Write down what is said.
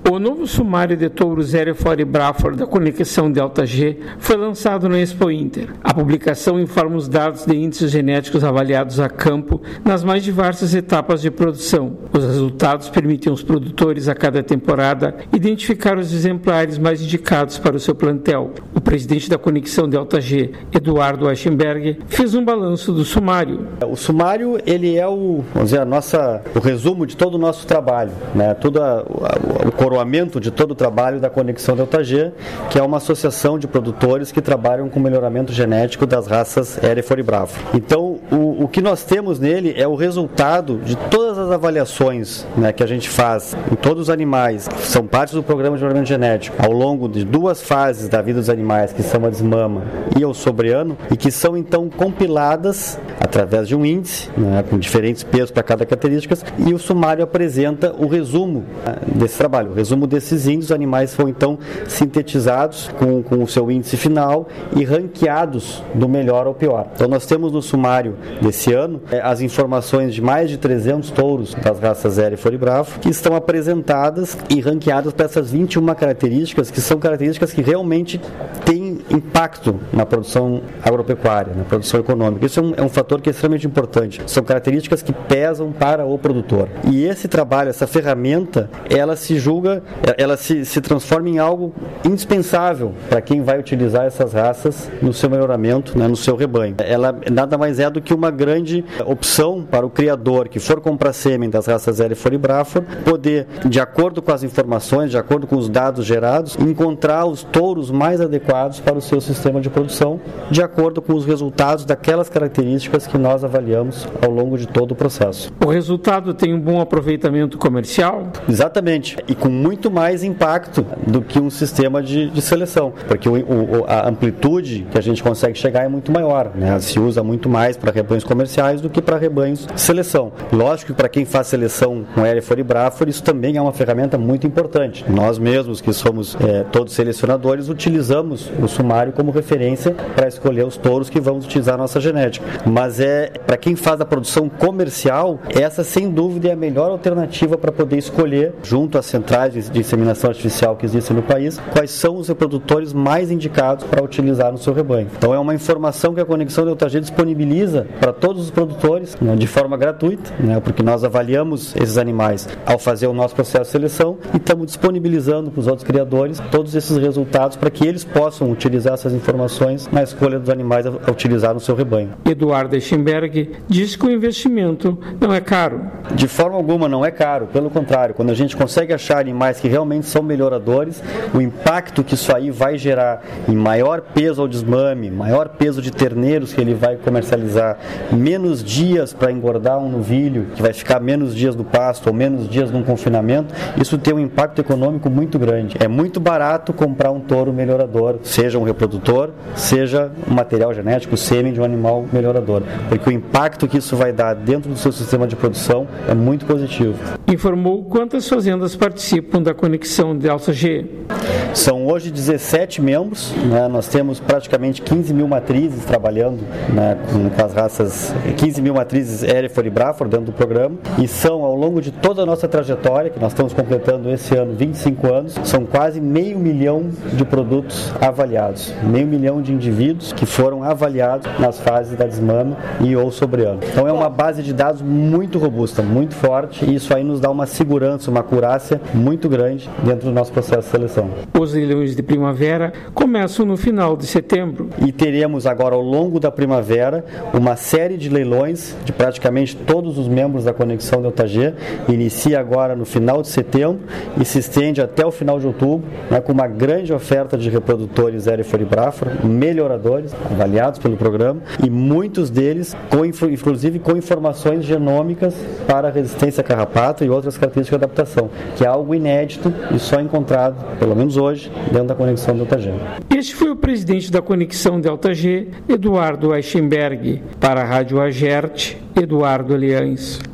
O novo sumário de touros Hereford e Braford da conexão Delta G foi lançado na Expo Inter. A publicação informa os dados de índices genéticos avaliados a campo nas mais diversas etapas de produção. Os resultados permitem aos produtores a cada temporada identificar os exemplares mais indicados para o seu plantel. O presidente da conexão Delta G, Eduardo Eichenberg, fez um balanço do sumário. O sumário, ele é o resumo de todo o nosso trabalho, né? O coroamento de todo o trabalho da Conexão Delta G, que é uma associação de produtores que trabalham com melhoramento genético das raças Hereford e Braford. Então, o que nós temos nele é o resultado de todas as avaliações, né, que a gente faz em todos os animais, que são parte do programa de melhoramento genético, ao longo de 2 fases da vida dos animais, que são a desmama e o sobreano, e que são então compiladas através de um índice, né, com diferentes pesos para cada característica, e o sumário apresenta o resumo desse trabalho. O resumo desses índices, os animais foram então sintetizados com o seu índice final e ranqueados do melhor ao pior. Então nós temos no sumário desse ano as informações de mais de 300 touros das raças Hereford e Braford, que estão apresentadas e ranqueadas para essas 21 características, que são características que realmente têm impacto na produção agropecuária, na produção econômica. Isso é um fator que é extremamente importante. São características que pesam para o produtor. E esse trabalho, essa ferramenta, ela se transforma em algo indispensável para quem vai utilizar essas raças no seu melhoramento, né, no seu rebanho. Ela nada mais é do que uma grande opção para o criador que for comprar sêmen das raças Hereford e Braford, poder, de acordo com as informações, de acordo com os dados gerados, encontrar os touros mais adequados para o seu sistema de produção, de acordo com os resultados daquelas características que nós avaliamos ao longo de todo o processo. O resultado tem um bom aproveitamento comercial? Exatamente, e com muito mais impacto do que um sistema de seleção, porque a amplitude que a gente consegue chegar é muito maior, né? Se usa muito mais para rebanhos comerciais do que para rebanhos de seleção. Lógico que para quem faz seleção com Hereford e Braford, isso também é uma ferramenta muito importante. Nós mesmos, que somos todos selecionadores, utilizamos o sumário como referência para escolher os touros que vamos utilizar a nossa genética. Mas para quem faz a produção comercial, essa sem dúvida é a melhor alternativa para poder escolher, junto às centrais de inseminação artificial que existem no país, quais são os reprodutores mais indicados para utilizar no seu rebanho. Então é uma informação que a Conexão Delta G disponibiliza para todos os produtores, né, de forma gratuita, né, porque nós avaliamos esses animais ao fazer o nosso processo de seleção e estamos disponibilizando para os outros criadores todos esses resultados para que eles possam utilizar essas informações na escolha dos animais a utilizar no seu rebanho. Eduardo Eichenberg diz que o investimento não é caro. De forma alguma não é caro, pelo contrário, quando a gente consegue achar animais que realmente são melhoradores, o impacto que isso aí vai gerar em maior peso ao desmame, maior peso de terneiros que ele vai comercializar, menos dias para engordar um novilho, que vai ficar menos dias no pasto ou menos dias num confinamento, isso tem um impacto econômico muito grande. É muito barato comprar um touro melhorador, seja um reprodutor, seja um material genético, sêmen de um animal melhorador, porque o impacto que isso vai dar dentro do seu sistema de produção é muito positivo. Informou quantas fazendas participam da Conexão Delta G? São hoje 17 membros, né? Nós temos praticamente 15 mil matrizes trabalhando, né, com as raças, 15 mil matrizes Hereford e Braford dentro do programa, e são, ao longo de toda a nossa trajetória, que nós estamos completando esse ano 25 anos, são quase 500 mil de produtos avaliados, 500 mil de indivíduos que foram avaliados nas fases da desmama e ou sobreano. Então é uma base de dados muito robusta, muito forte, e isso aí nos dá uma segurança, uma acurácia muito grande dentro do nosso processo de seleção. Os leilões de primavera começam no final de setembro. E teremos agora, ao longo da primavera, uma série de leilões de praticamente todos os membros da Conexão Delta G. Inicia agora no final de setembro e se estende até o final de outubro, né, com uma grande oferta de reprodutores Hereford e Braford, melhoradores, avaliados pelo programa, e muitos deles, inclusive com informações genômicas para resistência a carrapato e outras características de adaptação, que é algo inédito e só encontrado, pelo menos hoje, dentro da Conexão Delta G. Este foi o presidente da Conexão Delta G, Eduardo Eichenberg. Para a Rádio Agerte, Eduardo Aliães.